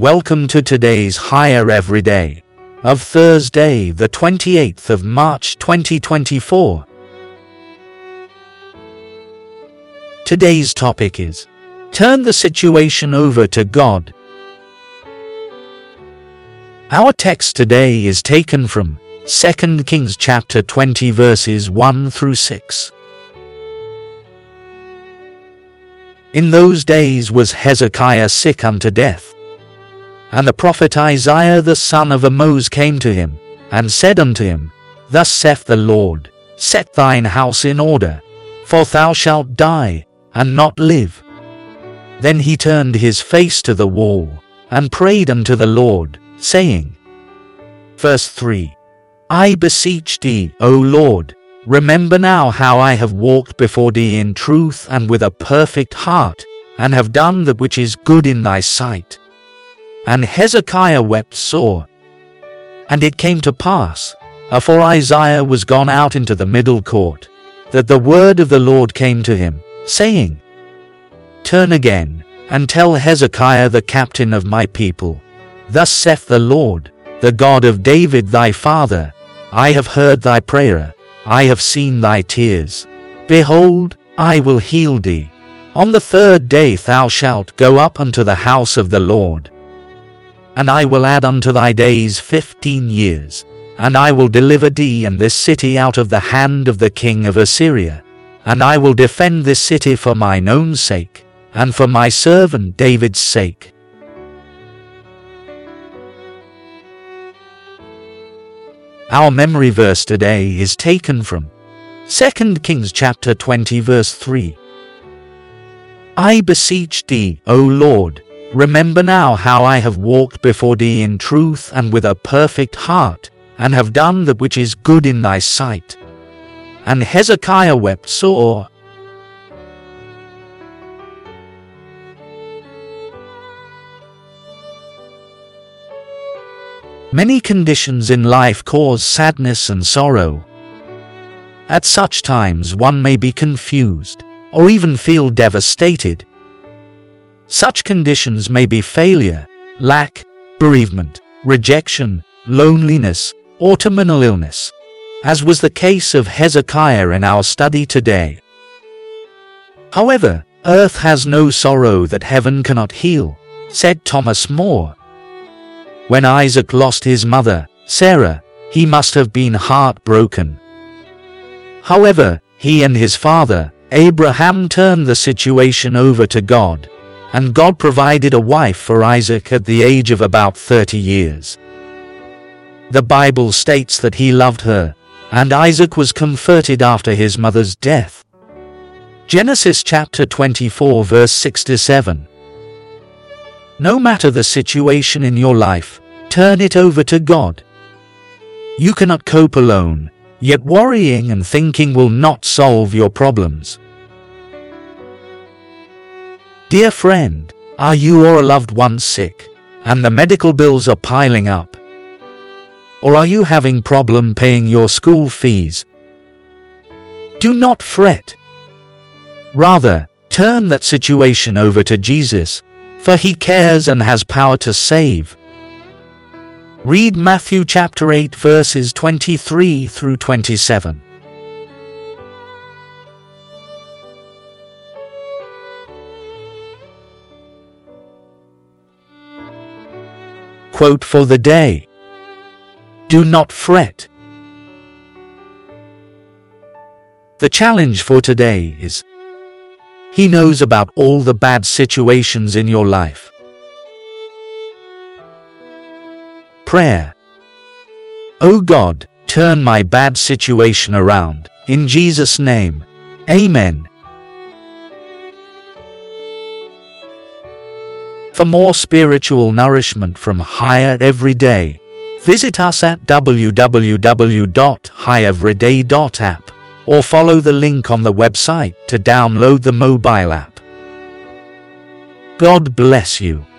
Welcome to today's Higher Everyday of Thursday, the 28th of March 2024. Today's topic is, turn the situation over to God. Our text today is taken from 2 Kings chapter 20 verses 1 through 6. In those days was Hezekiah sick unto death. And the prophet Isaiah the son of Amoz came to him, and said unto him, Thus saith the Lord, Set thine house in order, for thou shalt die, and not live. Then he turned his face to the wall, and prayed unto the Lord, saying, Verse 3, I beseech thee, O Lord, remember now how I have walked before thee in truth and with a perfect heart, and have done that which is good in thy sight. And Hezekiah wept sore. And it came to pass, afore Isaiah was gone out into the middle court, that the word of the Lord came to him, saying, Turn again, and tell Hezekiah the captain of my people, Thus saith the Lord, the God of David thy father, I have heard thy prayer, I have seen thy tears. Behold, I will heal thee. On the third day thou shalt go up unto the house of the Lord. And I will add unto thy days 15 years, and I will deliver thee and this city out of the hand of the king of Assyria, and I will defend this city for mine own sake, and for my servant David's sake. Our memory verse today is taken from 2 Kings chapter 20 verse 3. I beseech thee, O Lord, remember now how I have walked before thee in truth and with a perfect heart, and have done that which is good in thy sight. And Hezekiah wept sore. Many conditions in life cause sadness and sorrow. At such times one may be confused, or even feel devastated. Such conditions may be failure, lack, bereavement, rejection, loneliness, or terminal illness, as was the case of Hezekiah in our study today. However, earth has no sorrow that heaven cannot heal, said Thomas More. When Isaac lost his mother, Sarah, he must have been heartbroken. However, he and his father, Abraham, turned the situation over to God, and God provided a wife for Isaac at the age of about 30 years. The Bible states that he loved her, and Isaac was comforted after his mother's death. Genesis chapter 24 verse 6-7. No matter the situation in your life, turn it over to God. You cannot cope alone, yet worrying and thinking will not solve your problems. Dear friend, are you or a loved one sick, and the medical bills are piling up? Or are you having problem paying your school fees? Do not fret. Rather, turn that situation over to Jesus, for he cares and has power to save. Read Matthew chapter 8 verses 23 through 27. Quote for the day. Do not fret. The challenge for today is, He knows about all the bad situations in your life. Prayer. O God, turn my bad situation around, in Jesus' name. Amen. For more spiritual nourishment from Higher Everyday, visit us at www.higheveryday.app or follow the link on the website to download the mobile app. God bless you.